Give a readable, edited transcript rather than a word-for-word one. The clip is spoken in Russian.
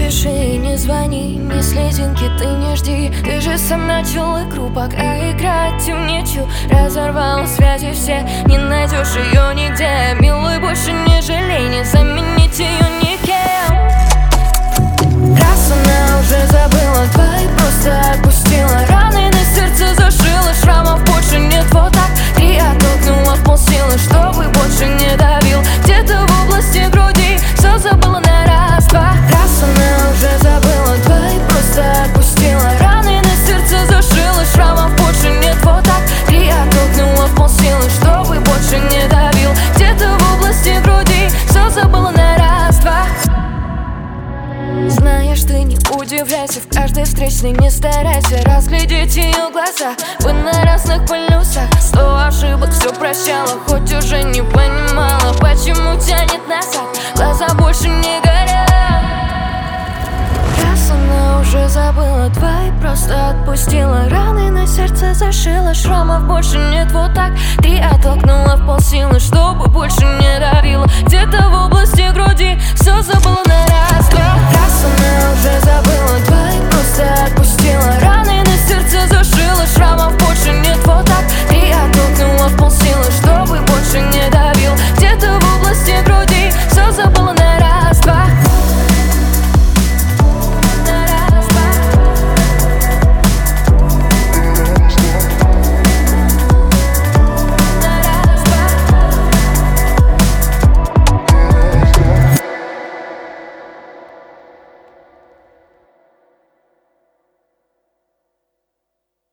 пиши и не звони, ни слезинки ты не жди. Ты же сам начал игру, пока играть темничу. Разорвал связи все, не найдешь ее нигде. Милый, больше не жалей, не заменить ее никем. Раз она уже забыла твои, просто отпустила. Раны на сердце зашила, шрамов больше нет, вот так. 3 оттолкнула в полсилы, чтобы больше не давил. Где-то в области груди все забыла на раз-два. Раз она уже забыла твои, просто отпустила. Раны на сердце зашила, шрамов больше нет, вот так. 3 оттолкнула в полсилы, чтобы больше не давил. Где-то в области груди все забыла на раз-два. Знаешь, ты не удивляйся, в каждой встречной не старайся разглядеть ее глаза. Вы на разных полюсах, 100 ошибок все прощала, хоть уже не понимала, почему тянет назад, глаза больше не горят. Раз она уже забыла твои, просто отпустила. Раны на сердце зашила, шрамов больше нет, вот так. 3 оттолкнула в полсилы, чтобы больше не давила. Где-то в области груди все забыла на раз.